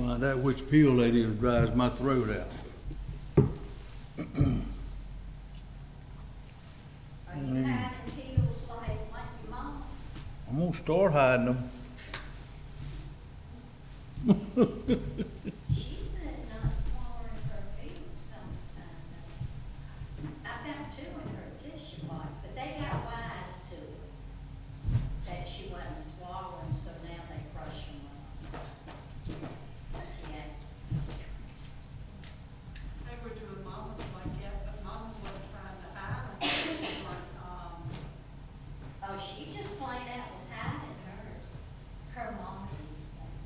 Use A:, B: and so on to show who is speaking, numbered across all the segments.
A: Like that witch pill lady dries my throat out.
B: Are you hiding pills like your mom?
A: I'm gonna start hiding them.
B: She's not swallowing her pills some time. I found 2 in her tissue box, but they got wise to it. That she wasn't swallowing, so now they crush them up. Yes.
C: They were doing mamas like that, but mama wasn't trying to hide it. She was like,
B: Oh, she just plain out was hiding hers. Her mom did say.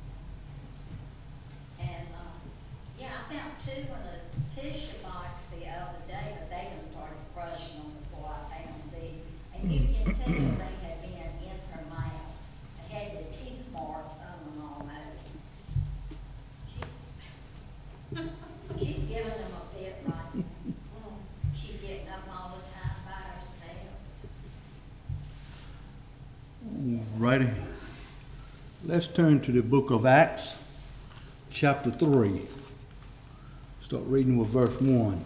B: And, yeah, I found 2 in a tissue box the other day, but they just started crushing them before I found these. And you can tell they had been in her mouth. They had the teeth marks on them almost. She's giving them a bit right. She's getting up all the time by herself.
A: Righty. Let's turn to the book of Acts, chapter 3. Start reading with verse 1.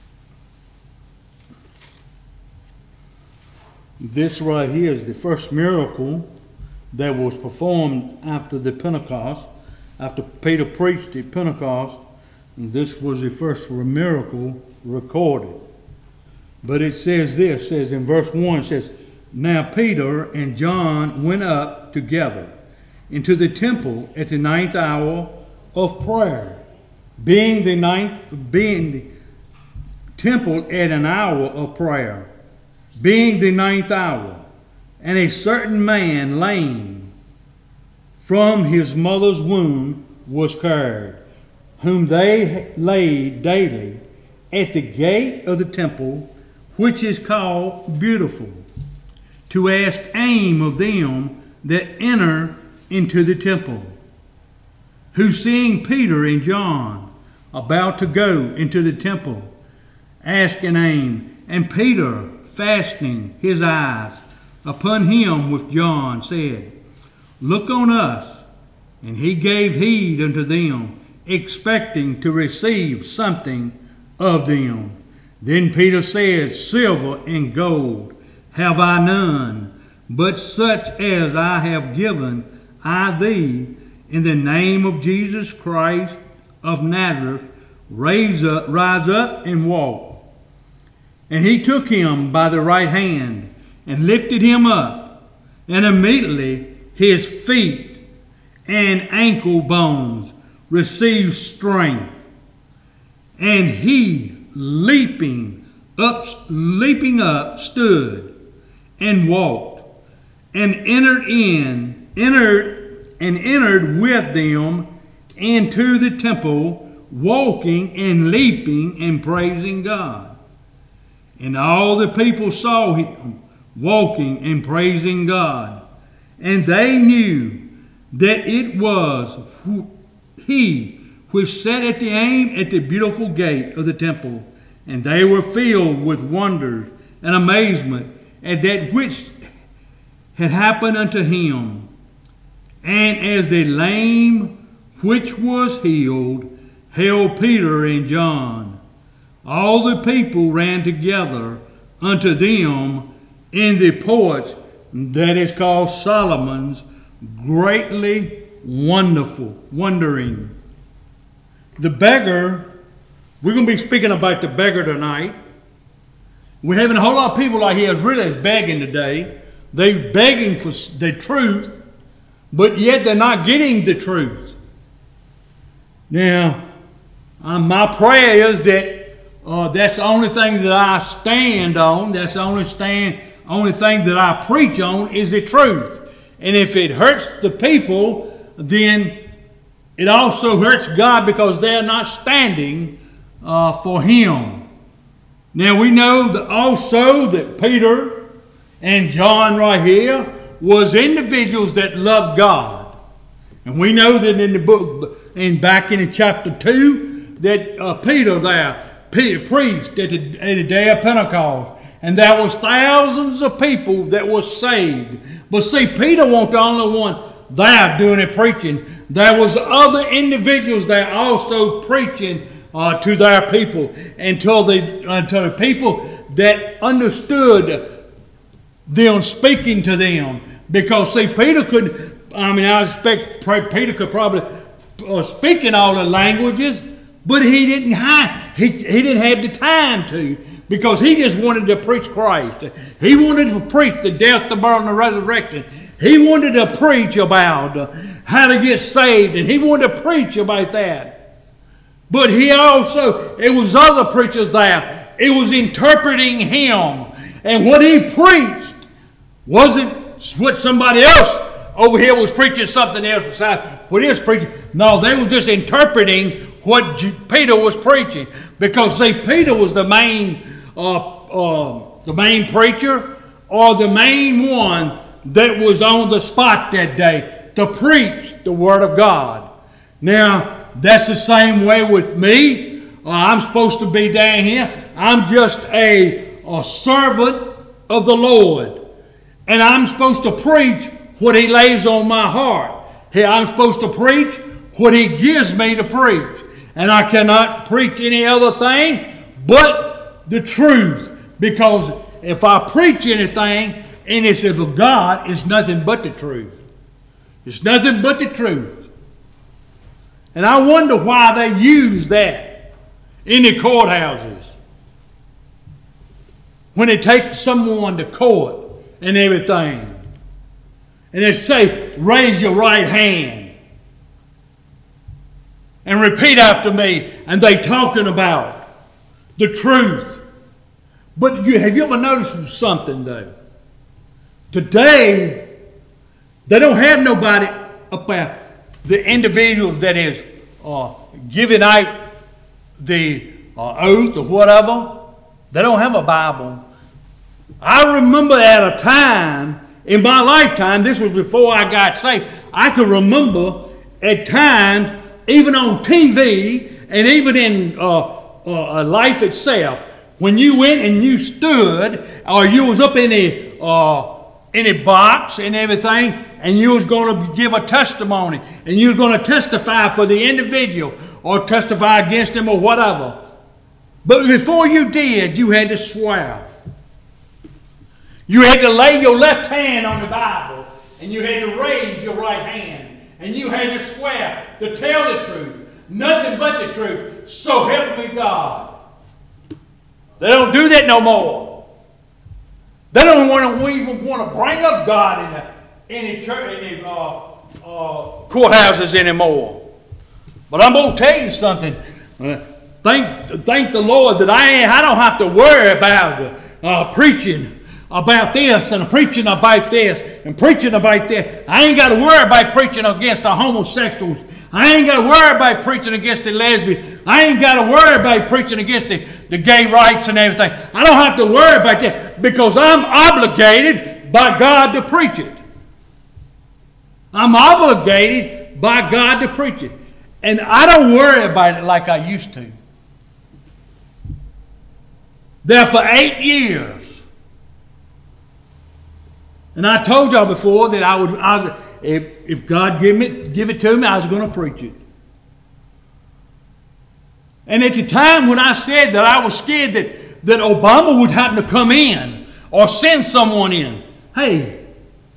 A: This right here is the first miracle that was performed after the Pentecost, after Peter preached at Pentecost. And this was the first miracle recorded. But it says this, says in verse 1, it says, Now Peter and John went up together into the temple at the 9th hour of prayer, being the temple at an hour of prayer, being the 9th hour, and a certain man lame from his mother's womb was carried, whom they laid daily at the gate of the temple, which is called Beautiful, to ask aim of them that enter into the temple, who seeing Peter and John about to go into the temple, asked an aim. And Peter, fastening his eyes upon him with John, said, Look on us. And he gave heed unto them, expecting to receive something of them. Then Peter said, Silver and gold have I none, but such as I have given I thee, in the name of Jesus Christ of Nazareth, rise up and walk. And he took him by the right hand and lifted him up, and immediately his feet and ankle bones received strength. And he, leaping up, stood and walked, and entered with them into the temple, walking and leaping and praising God. And all the people saw him walking and praising God, and they knew that it was he which sat at the aim at the beautiful gate of the temple. And they were filled with wonders and amazement at that which had happened unto him. And as the lame which was healed held Peter and John, all the people ran together unto them in the porch that is called Solomon's, greatly wondering. The beggar, we're going to be speaking about the beggar tonight. We're having a whole lot of people out here really is begging today. They're begging for the truth, but yet they're not getting the truth. Now, my prayer is that that's the only thing that I stand on. That's the only thing that I preach on is the truth. And if it hurts the people, then it also hurts God because they're not standing for Him. Now we know that also that Peter and John right here was individuals that loved God. And we know that in the book, and back in chapter 2, that Peter preached at the day of Pentecost. And there was thousands of people that were saved. But see, Peter wasn't the only one there doing the preaching. There was other individuals there also preaching to their people, and to the people that understood them speaking to them. Because see, Peter could, I expect Peter could probably speak in all the languages, but he didn't have the time to, because he just wanted to preach Christ. He wanted to preach the death, the burial, and the resurrection. He wanted to preach about how to get saved, and he wanted to preach about that. But it was other preachers there. It was interpreting him. And what he preached wasn't what somebody else over here was preaching, something else besides what he was preaching. No, they were just interpreting what Peter was preaching. Because see, Peter was the main preacher, or the main one that was on the spot that day to preach the Word of God. Now, that's the same way with me. I'm supposed to be down here. I'm just a servant of the Lord. And I'm supposed to preach what He lays on my heart. I'm supposed to preach what He gives me to preach. And I cannot preach any other thing but the truth. Because if I preach anything and it's of God, it's nothing but the truth. It's nothing but the truth. And I wonder why they use that in the courthouses. When they take someone to court and everything. And they say, raise your right hand. And repeat after me. And they talking about the truth. But have you ever noticed something though? Today, they don't have nobody about the individual that is giving out the oath or whatever. They don't have a Bible. I remember at a time in my lifetime, this was before I got saved, I can remember at times, even on TV and even in life itself, when you went and you stood, or you was up in a box and everything, and you was going to give a testimony, and you were going to testify for the individual, or testify against him or whatever. But before you did, you had to swear. You had to lay your left hand on the Bible, and you had to raise your right hand, and you had to swear to tell the truth, nothing but the truth, so help me God. They don't do that no more. They don't even want to bring up God in the church, in the courthouses anymore. But I'm going to tell you something. Thank the Lord that I don't have to worry about preaching about this and preaching about this and preaching about that. I ain't got to worry about preaching against the homosexuals. I ain't got to worry about preaching against the lesbians. I ain't got to worry about preaching against the gay rights and everything. I don't have to worry about that because I'm obligated by God to preach it. I'm obligated by God to preach it. And I don't worry about it like I used to. There for 8 years. And I told y'all before that if God give it to me, I was going to preach it. And at the time when I said that I was scared that Obama would happen to come in or send someone in, hey,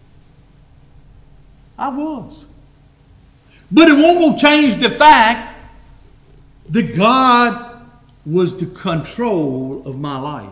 A: I was. But it won't change the fact that God was the control of my life.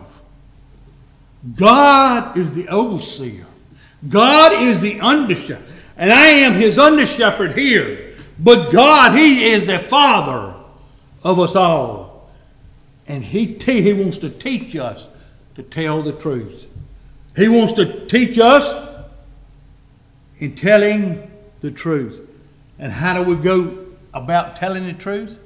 A: God is the overseer. God is the under-shepherd. And I am His under-shepherd here. But God, He is the Father of us all. And He wants to teach us to tell the truth. He wants to teach us in telling the truth. And how do we go about telling the truth?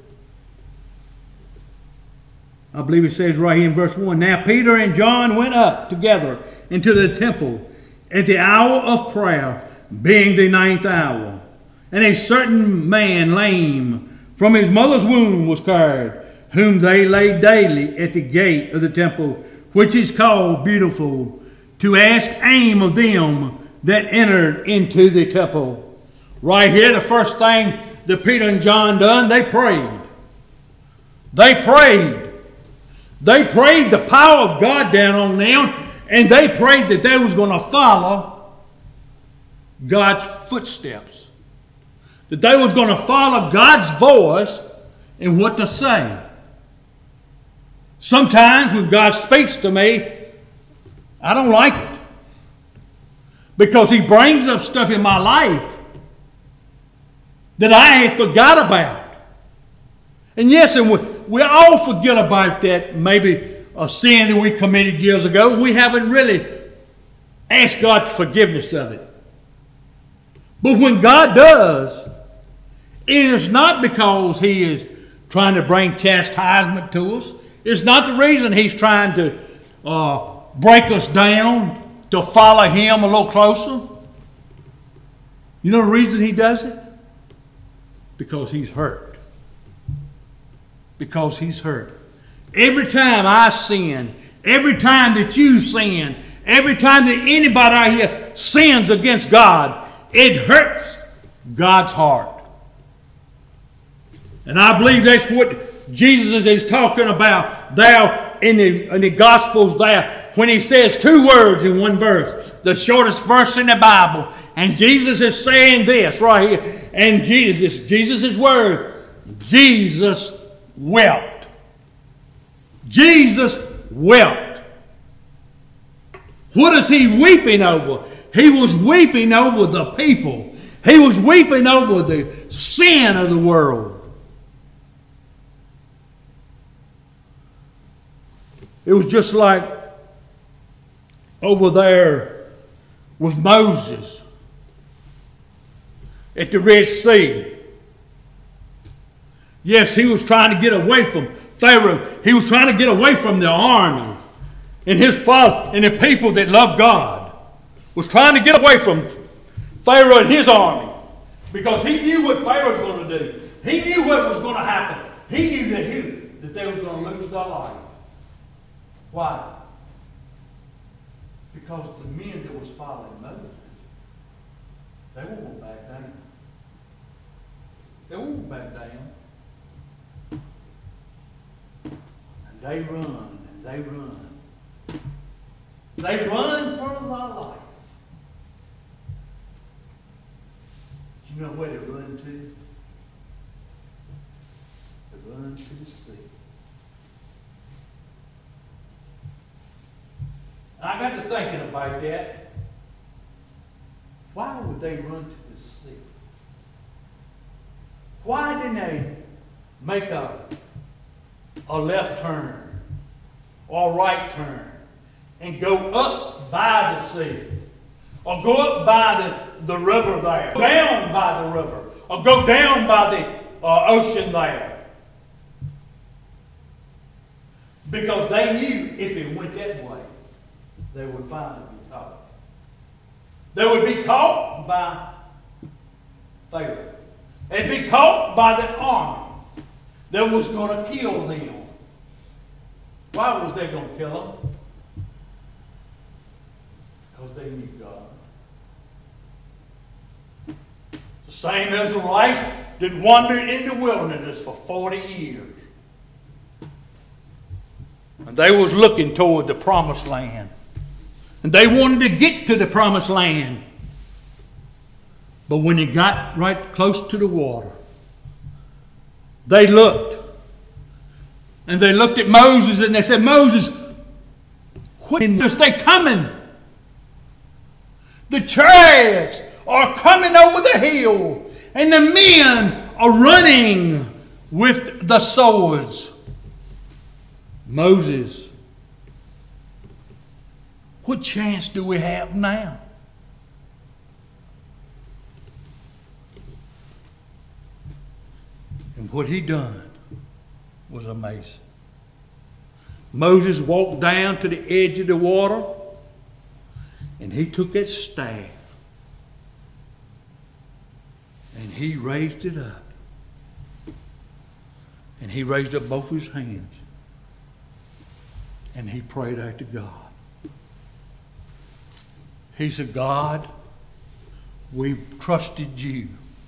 A: I believe it says right here in verse 1. Now Peter and John went up together into the temple at the hour of prayer, being the 9th hour. And a certain man, lame from his mother's womb, was carried, whom they laid daily at the gate of the temple, which is called Beautiful, to ask alms of them that entered into the temple. Right here, the first thing that Peter and John done, they prayed. They prayed. They prayed the power of God down on them, and they prayed that they was going to follow God's footsteps. That they was going to follow God's voice in what to say. Sometimes when God speaks to me, I don't like it. Because He brings up stuff in my life that I ain't forgot about. And yes, and we all forget about that, maybe a sin that we committed years ago. We haven't really asked God for forgiveness of it. But when God does, it is not because He is trying to bring chastisement to us. It's not the reason He's trying to break us down to follow Him a little closer. You know the reason He does it? Because He's hurt. Because He's hurt. Every time I sin, every time that you sin, every time that anybody out here sins against God, it hurts God's heart. And I believe that's what Jesus is talking about there in the Gospels there when He says two words in one verse, the shortest verse in the Bible. And Jesus is saying this right here. And Jesus' word, Jesus wept. Jesus wept. What is He weeping over? He was weeping over the people. He was weeping over the sin of the world. It was just like over there with Moses at the Red Sea. Yes, he was trying to get away from Pharaoh. He was trying to get away from the army. And his father and the people that loved God was trying to get away from Pharaoh and his army. Because he knew what Pharaoh was going to do. He knew what was going to happen. He knew that they were going to lose their life. Why? Because the men that was following Moses, they won't back down. They won't back down. And they run, and they run. They run for their life. You know where they run to? They run to the sea. I got to thinking about that. Why would they run to the sea? Why didn't they make a left turn or a right turn and go up by the sea? Or go up by the river there, down by the river, or go down by the ocean there? Because they knew if it went that way, they would finally be caught. They would be caught by Pharaoh. They'd be caught by the army that was going to kill them. Why was they going to kill them? Because they knew God. The same Israelites that wandered in the wilderness for 40 years. And they was looking toward the promised land. And they wanted to get to the promised land. But when they got right close to the water, they looked. And they looked at Moses and they said, Moses, when are they coming? The chariots are coming over the hill, and the men are running with the swords. Moses, what chance do we have now? And what he done was amazing. Moses walked down to the edge of the water, and he took that staff and he raised it up. And he raised up both his hands. And he prayed out to God. He said, God, we've trusted you.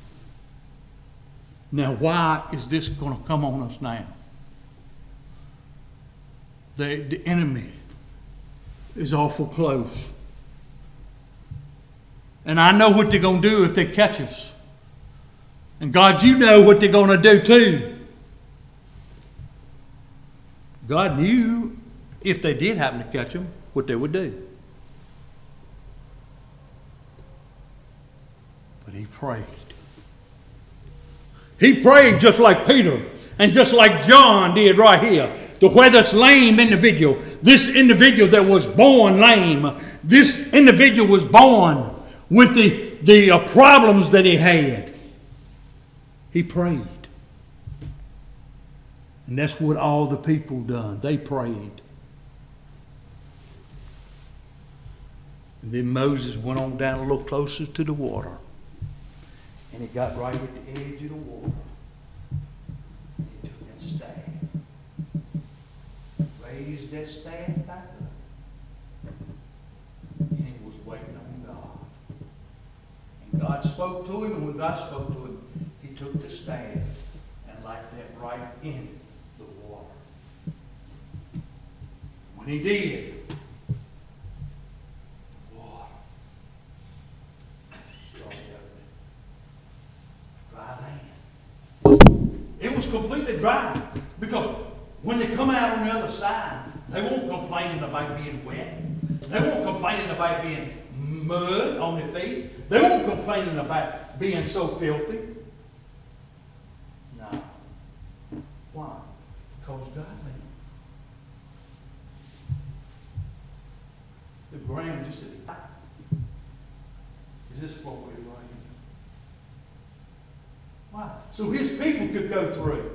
A: Now, why is this going to come on us now? The enemy is awful close. And I know what they're going to do if they catch us. And God, you know what they're going to do too. God knew if they did happen to catch them, what they would do. But he prayed. He prayed just like Peter and just like John did right here. To where this lame individual, this individual that was born lame, this individual was born with the problems that he had. He prayed. And that's what all the people done. They prayed. And then Moses went on down a little closer to the water. And he got right at the edge of the water. He took that staff. Raised that staff back up. And he was waiting on God. And God spoke to him. And when God spoke to him, he took the staff and like that right in the water. When he did, the water started opening. Dry land. It was completely dry because when they come out on the other side, they won't complain about being wet. They won't complain about being mud on their feet. They won't complain about being so filthy. No. Why? Because God made it. The ground just said, is this what we're right here? Why? So his people could go through.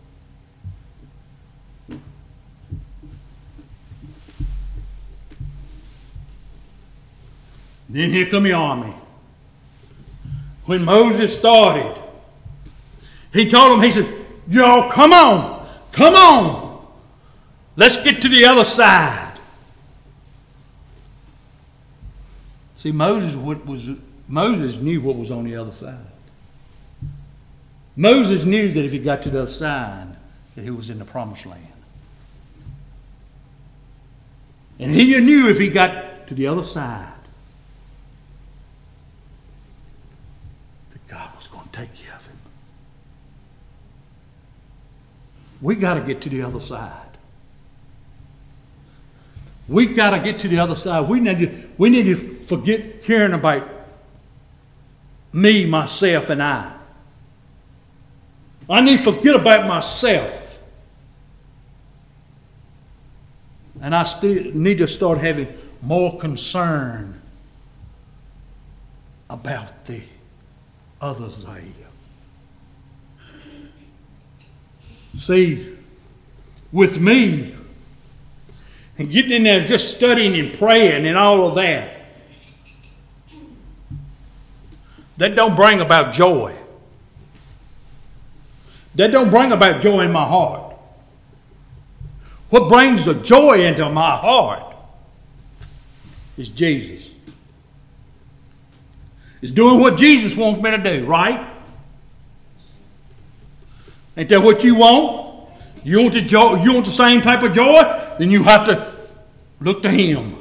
A: Then here come the army. When Moses started, he told them, he said, y'all come on. Let's get to the other side. See, Moses knew what was on the other side. Moses knew that if he got to the other side, that he was in the promised land. And he knew if he got to the other side, that God was going to take care of him. We got to get to the other side. We got to get to the other side. We need to forget caring about me, myself, and I. I need to forget about myself. And I still need to start having more concern about the others I hear. See, with me, and getting in there just studying and praying and all of that, that don't bring about joy. That don't bring about joy in my heart. What brings the joy into my heart is Jesus. It's doing what Jesus wants me to do, right? Ain't that what you want? You want the joy, you want the same type of joy? Then you have to look to Him.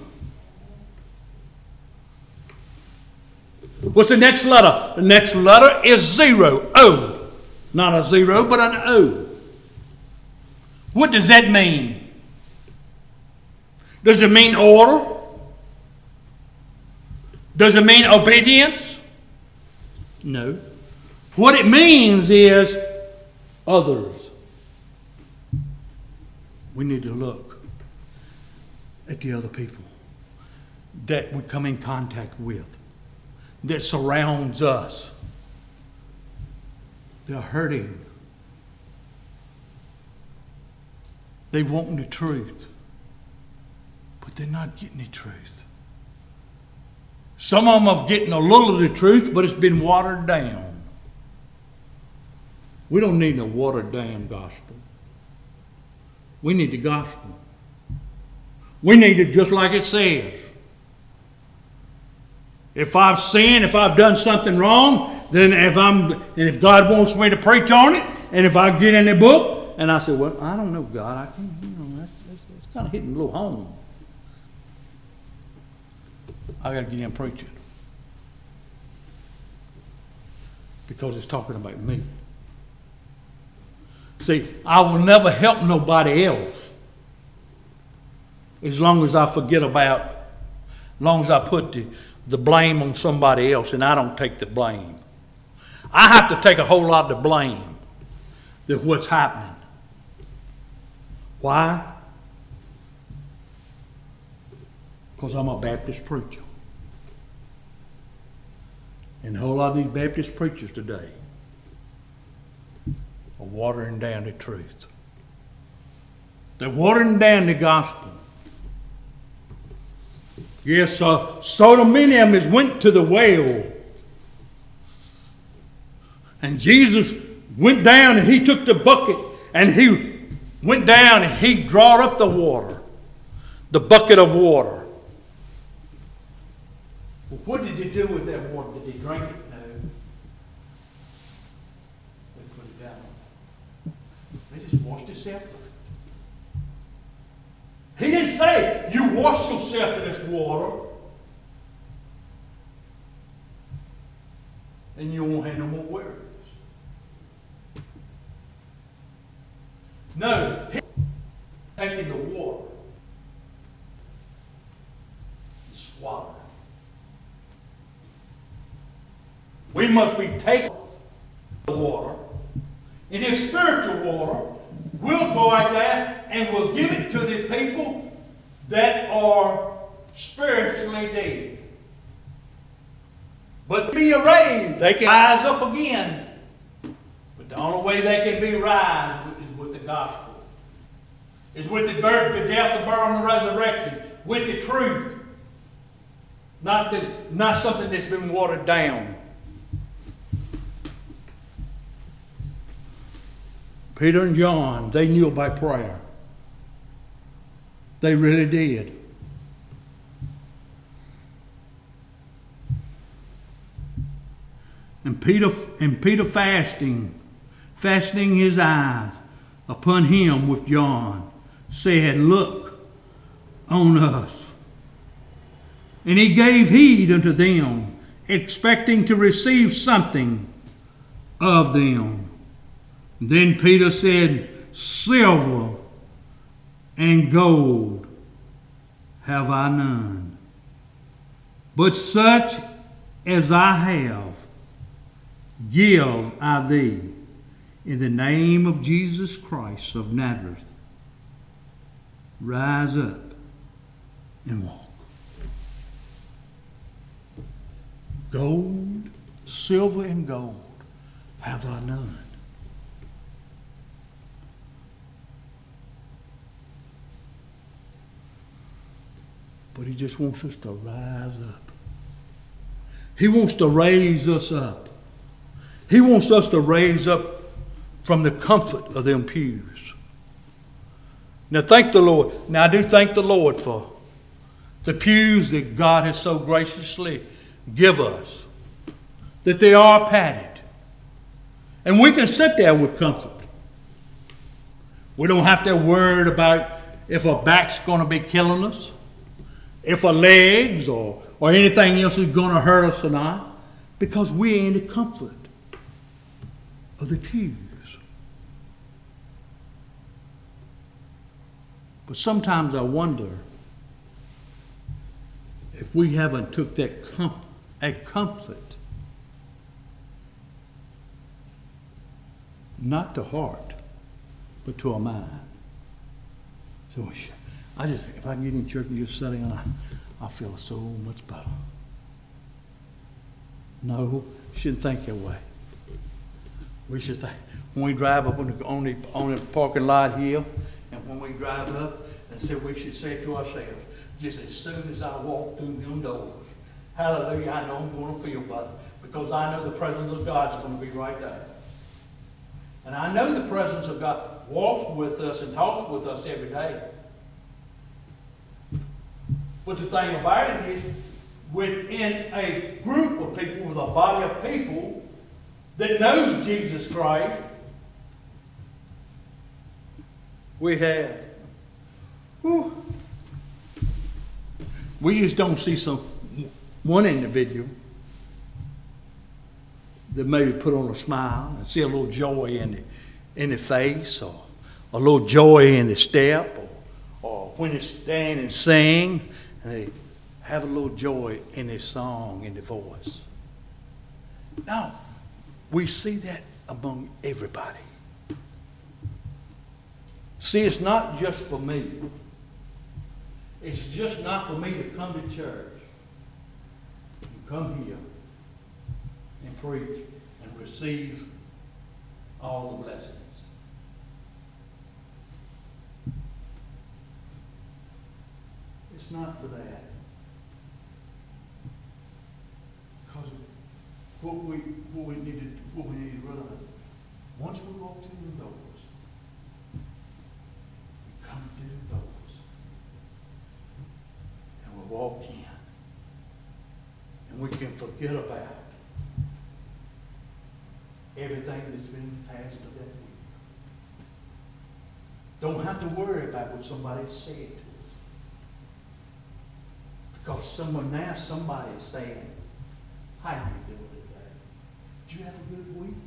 A: What's the next letter? The next letter is 0. O. Not a 0, but an O. What does that mean? Does it mean order? Does it mean obedience? No. What it means is others. We need to look at the other people that we come in contact with, that surrounds us. They're hurting. They want the truth, but they're not getting the truth. Some of them are getting a little of the truth, but it's been watered down. We don't need a watered down gospel. We need the gospel. We need it just like it says. If I've sinned, if I've done something wrong, Then if God wants me to preach on it, and if I get in the book, and I say, well, I don't know, God, I can't, that's kind of hitting a little home. I got to get in preaching. Because it's talking about me. See, I will never help nobody else as long as I put the blame on somebody else and I don't take the blame. I have to take a whole lot of the blame of what's happening. Why? Because I'm a Baptist preacher. And a whole lot of these Baptist preachers today are watering down the truth. They're watering down the gospel. Yes, so many of them went to the well. And Jesus went down and he took the bucket and he went down and he drawed up the water, the bucket of water. Well, what did they do with that water? Did they drink it? No. They put it down. They just washed themselves with it. He didn't say, you wash yourself in this water and you won't have no more worries. No, he's taking the water and swallowing it. We must be taking the water, and his spiritual water, we'll go out there and we'll give it to the people that are spiritually dead. But to be raised, they can rise up again. But the only way they can be raised is with the gospel. Is with the birth, the death, the burial, and the resurrection. With the truth. Not something that's been watered down. Peter and John, they knew about prayer. They really did. And Peter fastening his eyes upon him with John, said, look on us. And he gave heed unto them, expecting to receive something of them. Then Peter said, silver and gold have I none, but such as I have give I thee. In the name of Jesus Christ of Nazareth, rise up and walk. Gold, silver and gold have I none. But he just wants us to rise up. He wants to raise us up. He wants us to raise up from the comfort of them pews. Now thank the Lord. Now I do thank the Lord for the pews that God has so graciously given us. That they are padded. And we can sit there with comfort. We don't have to worry about if our back's going to be killing us. If our legs or anything else is going to hurt us or not. Because we're in the comfort of the pews. But sometimes I wonder if we haven't took that comfort not to heart, but to our mind. So if I can get in church and just sit down, I feel so much better. No, shouldn't think that way. We should think when we drive up on the parking lot here, and when we drive up, and so we should say to ourselves, just as soon as I walk through them doors, hallelujah, I know I'm going to feel better because I know the presence of God's going to be right there. And I know the presence of God walks with us and talks with us every day. But the thing about it is, within a group of people, with a body of people, that knows Jesus Christ. We have. Whew. We just don't see one individual that maybe put on a smile and see a little joy in the face, or a little joy in the step, or when they stand and sing, and they have a little joy in their song, in their voice. No, we see that among everybody. See, it's not just for me. It's just not for me to come to church and come here and preach and receive all the blessings. It's not for that. Because what we need to realize, once we walk through the doors, we come through the doors, and we walk in, and we can forget about everything that's been passed of that week. Don't have to worry about what somebody said to us. Because somebody is saying, how you doing today? Did you have a good week?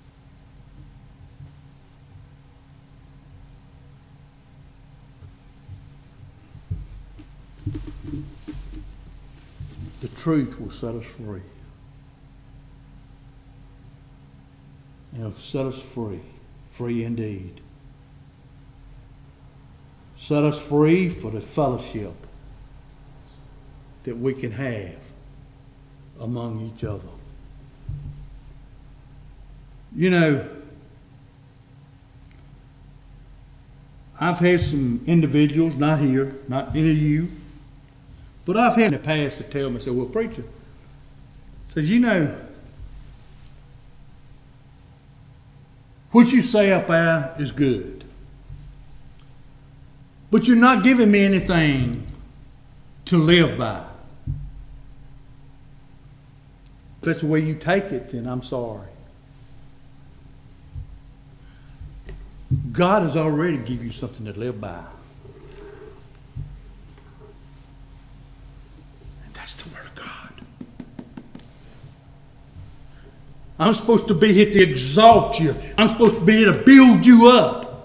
A: The truth will set us free. It'll set us free. Free indeed. Set us free for the fellowship that we can have among each other. You know, I've had some individuals, not here, not any of you, but I've had in the past to tell me, say, well, preacher, says, you know, what you say up there is good, but you're not giving me anything to live by. If that's the way you take it, then I'm sorry. God has already given you something to live by. And that's the Word of God. I'm supposed to be here to exalt you. I'm supposed to be here to build you up.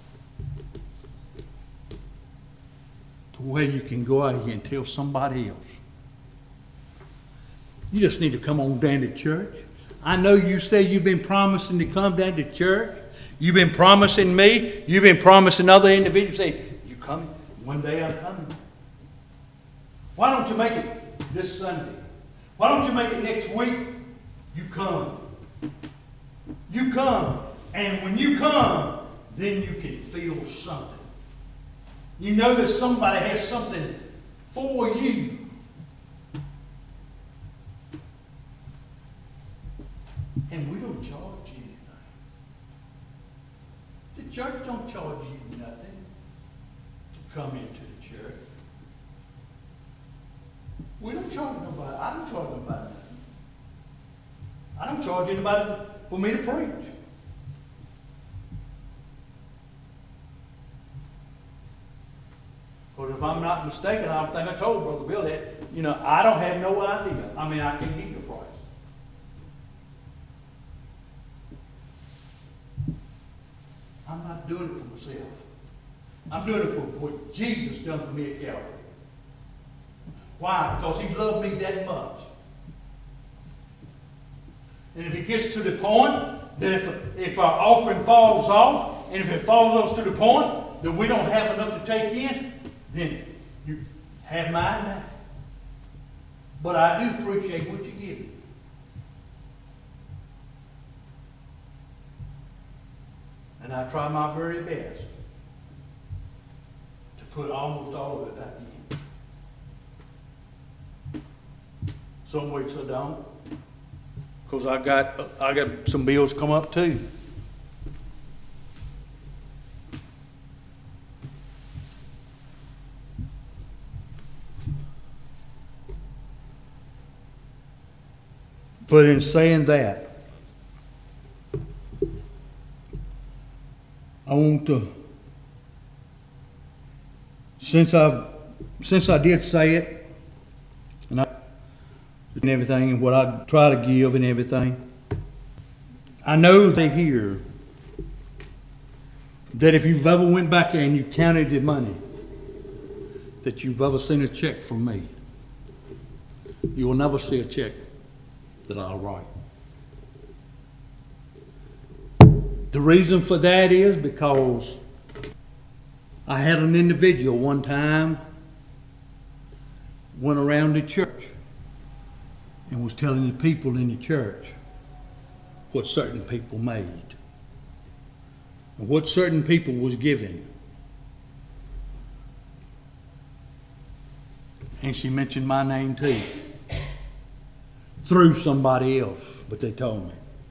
A: To where you can go out here and tell somebody else. You just need to come on down to church. I know you say you've been promising to come down to church. You've been promising me. You've been promising other individuals. Say, you coming? One day I'm coming. Why don't you make it this Sunday? Why don't you make it next week? You come. You come. And when you come, then you can feel something. You know that somebody has something for you. And we don't charge you anything. The church don't charge you nothing to come into the church. We don't charge nobody. I don't charge nobody nothing. I don't charge anybody for me to preach. But if I'm not mistaken, I think I told Brother Bill that, I don't have no idea. I mean, I can't give you a price. I'm not doing it for myself. I'm doing it for what Jesus done for me at Calvary. Why? Because He loved me that much. And if it gets to the point that if our offering falls off, and if it falls off to the point that we don't have enough to take in, then you have mine now. But I do appreciate what you give me. And I try my very best to put almost all of it back in. Some weeks I don't, because I got some bills come up too. But in saying that, I want to, since I did say it, and everything, and what I try to give and everything, I know they hear that if you've ever went back there and you counted the money, that you've ever seen a check from me, you will never see a check that I'll write. The reason for that is because I had an individual one time went around the church and was telling the people in the church what certain people made and what certain people was giving. And she mentioned my name too, through somebody else, but they told me.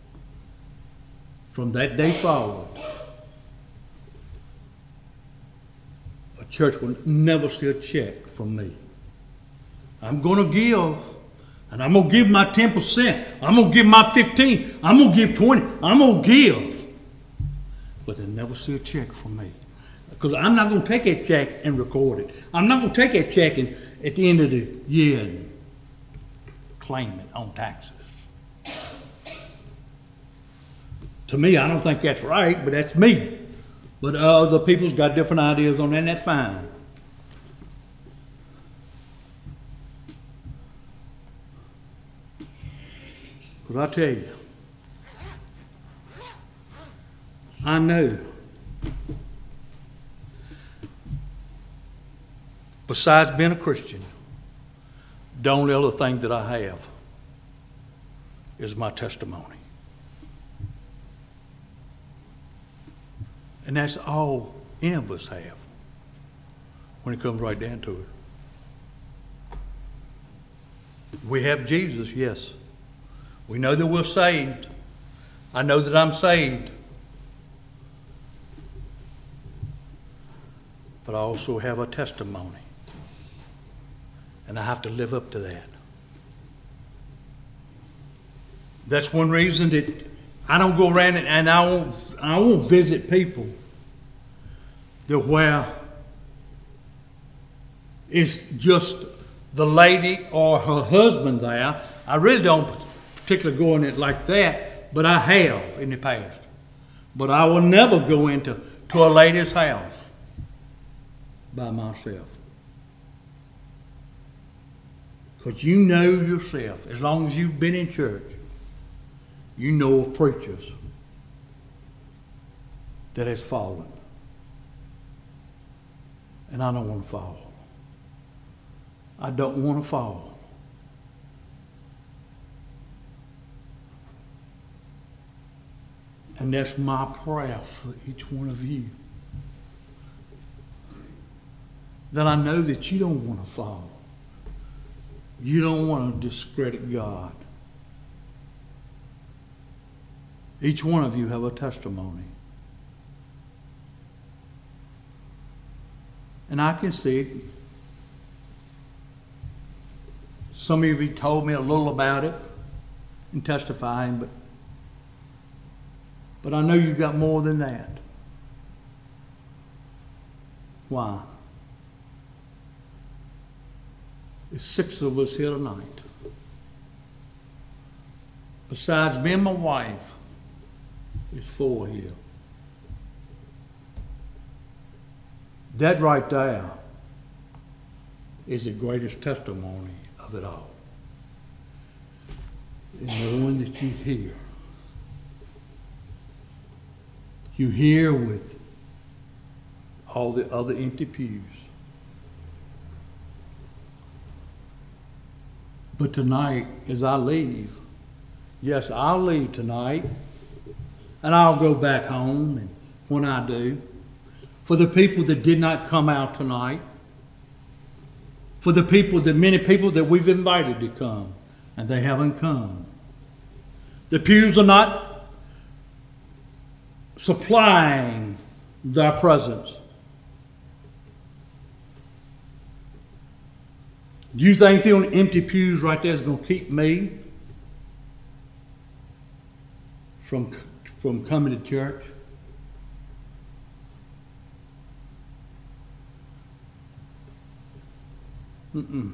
A: From that day forward, a church will never see a check from me. I'm going to give, and I'm going to give my 10%. I'm going to give my 15%. I'm going to give 20%. I'm going to give. But they'll never see a check from me. Because I'm not going to take that check and record it. I'm not going to take that check and at the end of the year and claim it on taxes. To me, I don't think that's right, but that's me. But other people's got different ideas on that, and that's fine. Because I tell you, I know, besides being a Christian, the only other thing that I have is my testimony. And that's all any of us have when it comes right down to it. We have Jesus, yes. We know that we're saved. I know that I'm saved. But I also have a testimony. And I have to live up to that. That's one reason that I don't go around and I won't visit people that where it's just the lady or her husband there. I really don't particularly go in it like that, but I have in the past. But I will never go into a lady's house by myself. Because you know yourself, as long as you've been in church, you know of preachers that has fallen. And I don't want to fall. I don't want to fall. And that's my prayer for each one of you. That I know that you don't want to fall. You don't want to discredit God. Each one of you have a testimony. And I can see it. Some of you told me a little about it in testifying, but I know you've got more than that. Why? There's 6 of us here tonight. Besides me and my wife, there's 4 here. That right there is the greatest testimony of it all. Is knowing that you hear. You hear with all the other empty pews. But tonight, as I leave, yes, I'll leave tonight, and I'll go back home, and when I do, for the people that did not come out tonight, for the many people that we've invited to come, and they haven't come. The pews are not supplying their presence. Do you think the empty pews right there is going to keep me from coming to church? Mm-mm.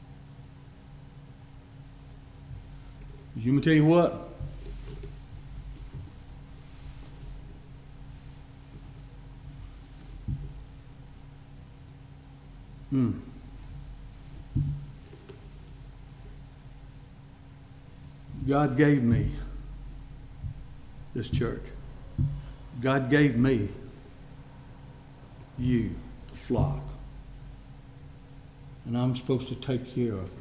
A: You me tell you what? God gave me this church. God gave me you, the flock. And I'm supposed to take care of it.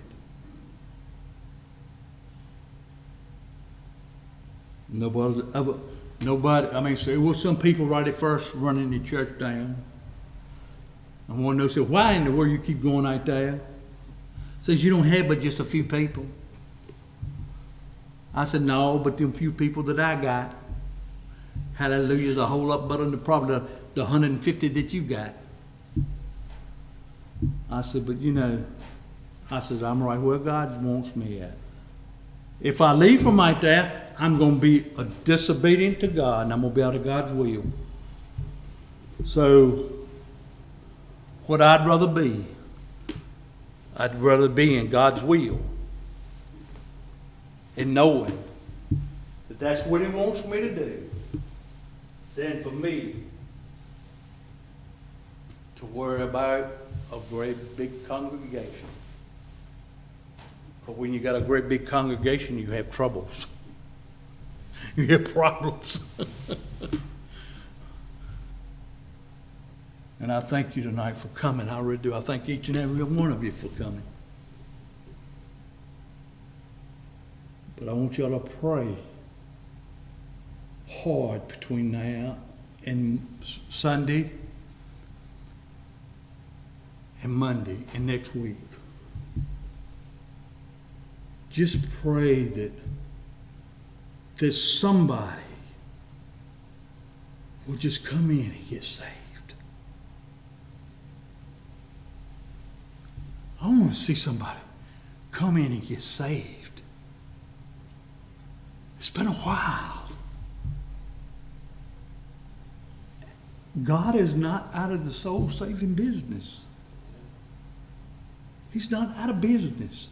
A: Nobody, there was some people right at first running the church down. And one of those said, why in the world you keep going like that? Says, you don't have but just a few people. I said, no, but them few people that I got, hallelujah, is a whole lot better than probably the 150 that you got. I said, but I'm right where God wants me at. If I leave from like that, I'm going to be disobedient to God, and I'm going to be out of God's will. So, what I'd rather be in God's will, and knowing that that's what He wants me to do, than for me to worry about a great big congregation. But when you got a great big congregation, you have troubles. You have problems. And I thank you tonight for coming. I really do. I thank each and every one of you for coming. But I want y'all to pray hard between now and Sunday and Monday and next week. Just pray that somebody will just come in and get saved. I want to see somebody come in and get saved. It's been a while. God is not out of the soul-saving business. He's not out of business.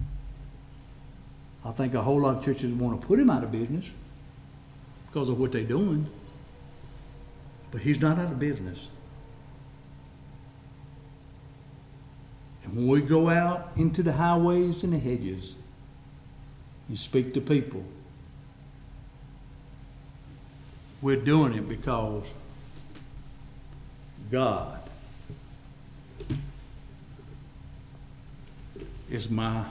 A: I think a whole lot of churches want to put Him out of business because of what they're doing. But He's not out of business. And when we go out into the highways and the hedges and speak to people, we're doing it because God is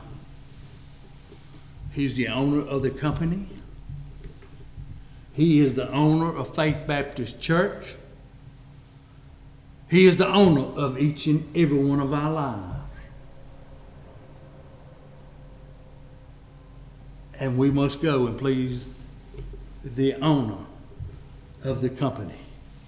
A: He's the owner of the company. He is the owner of Faith Baptist Church. He is the owner of each and every one of our lives. And we must go and please the owner of the company.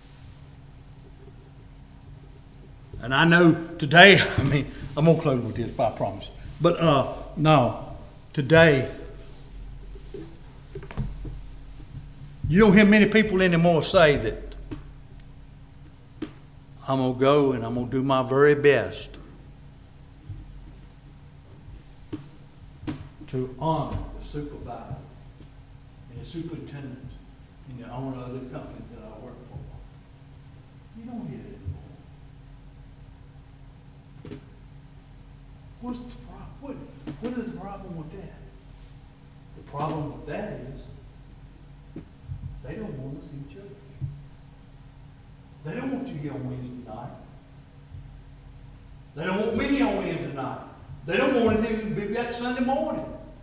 A: And I know today, I'm going to close with this, I promise. But no, today, you don't hear many people anymore say that I'm going to go and I'm going to do my very best to honor the supervisor and the superintendent and the owner of the company that I work for. You don't hear it anymore. What's the problem? What is the problem with that? The problem with that is they don't want us in church. They don't want you here on Wednesday night. They don't want me on Wednesday night. They don't want us to be back Sunday morning.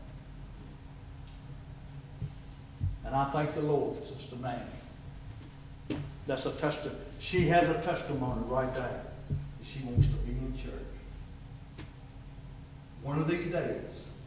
A: And I thank the Lord for Sister Manny. That's a testimony. She has a testimony right there. She wants to be in church. One of these days.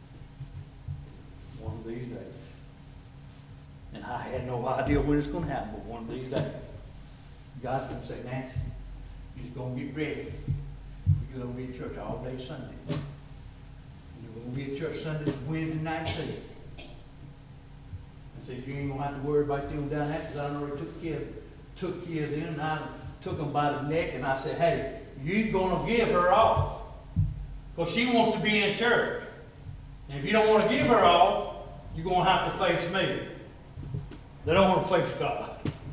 A: One of these days. And I had no idea when it's going to happen, but one of these days, God's going to say, Nancy, you're going to get ready. You're going to be at church all day Sunday. You're going to be at church Sunday, Wednesday night too. I said, you ain't going to have to worry about them down there because I already took care of them. And I took them by the neck and I said, hey, you're going to give her off. Because she wants to be in church. And if you don't want to give her off, you're going to have to face me. They don't want to face God.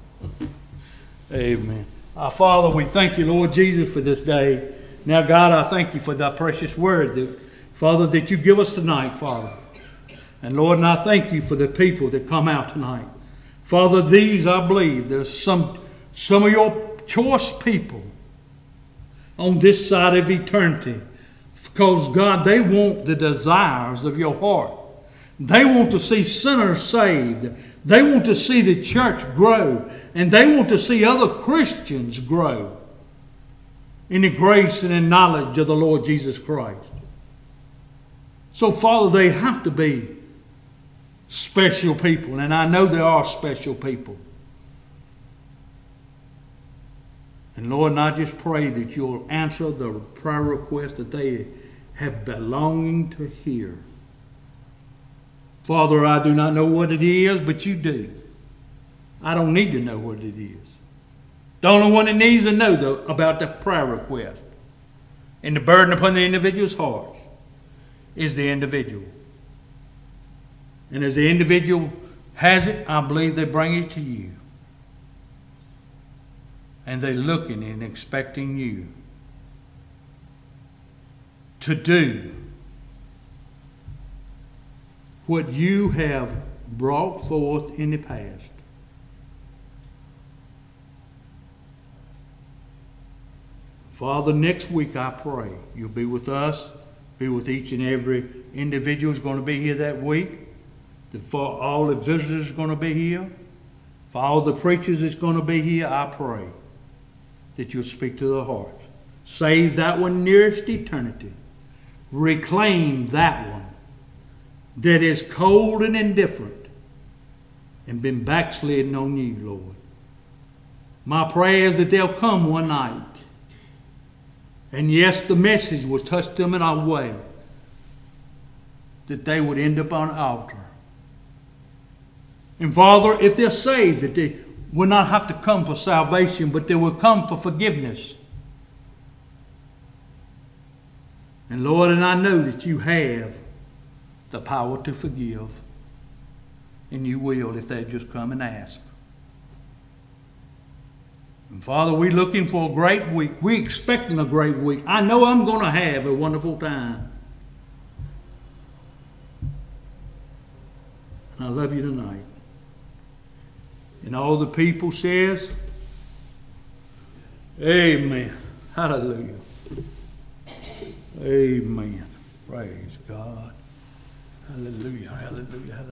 A: Amen. Our Father, we thank you, Lord Jesus, for this day. Now, God, I thank you for thy precious word, Father, that you give us tonight, Father. And Lord, and I thank you for the people that come out tonight. Father, these, I believe, there's some of your choice people on this side of eternity. Because, God, they want the desires of your heart. They want to see sinners saved. They want to see the church grow. And they want to see other Christians grow in the grace and in knowledge of the Lord Jesus Christ. So, Father, they have to be special people. And I know there are special people. And Lord, and I just pray that you'll answer the prayer request that they have belonging to hear. Father, I do not know what it is, but you do. I don't need to know what it is. The only one that needs to know about the prayer request and the burden upon the individual's heart is the individual. And as the individual has it, I believe they bring it to you. And they're looking and expecting you to do what you have brought forth in the past. Father, next week I pray you'll be with us, be with each and every individual who's going to be here that week, for all the visitors going to be here, for all the preachers that's going to be here. I pray that you'll speak to the heart. Save that one nearest eternity. Reclaim that one that is cold and indifferent and been backsliding on you, Lord. My prayer is that they'll come one night. And yes, the message will touch them in a way that they would end up on an altar. And Father, if they're saved, that they will not have to come for salvation, but they will come for forgiveness. And Lord, and I know that you have the power to forgive. And you will if they just come and ask. And Father, we're looking for a great week. We're expecting a great week. I know I'm going to have a wonderful time. And I love you tonight. And all the people says, amen. Hallelujah. Amen. Praise God. Hallelujah. Hallelujah. Hallelujah.